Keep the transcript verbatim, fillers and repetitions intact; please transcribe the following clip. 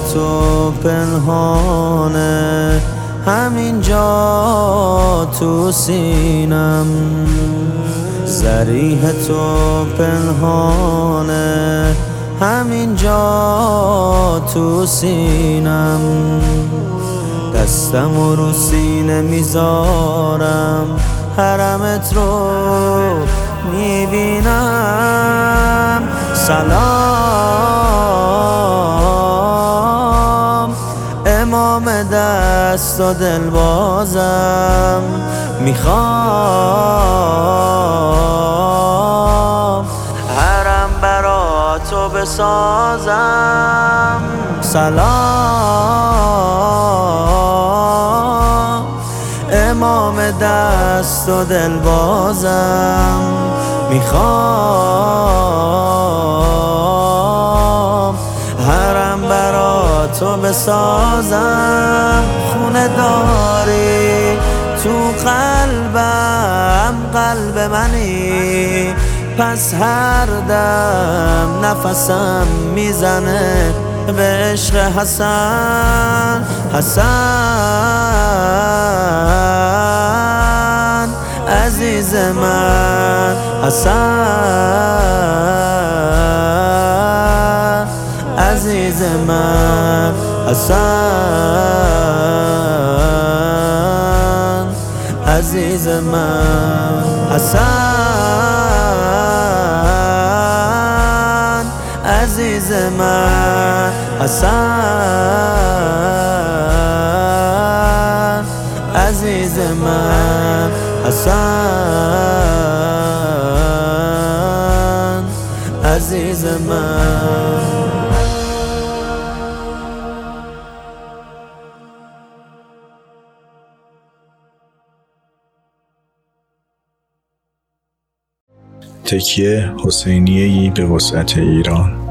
تو پنهانه همینجا تو سینم، ضریح تو پنهانه همینجا تو سینم. دستم رو سینه میذارم، حرمت رو میبینم. سلام امام دست و دل بازم، میخوام حرم برا تو بسازم. سلام امام دست و دل بازم، میخوام حرم برا تو بسازم. خونه داری تو قلبم، قلب منی، پس هر دم نفسم میزنه به عشق حسن. حسن عزیز من، حسن عزیز من، حسن عزیز من، حسن عزیز من، حسن عزیز من، حسن عزیز من. تکیه حسینیه‌ای به وسعت ایران.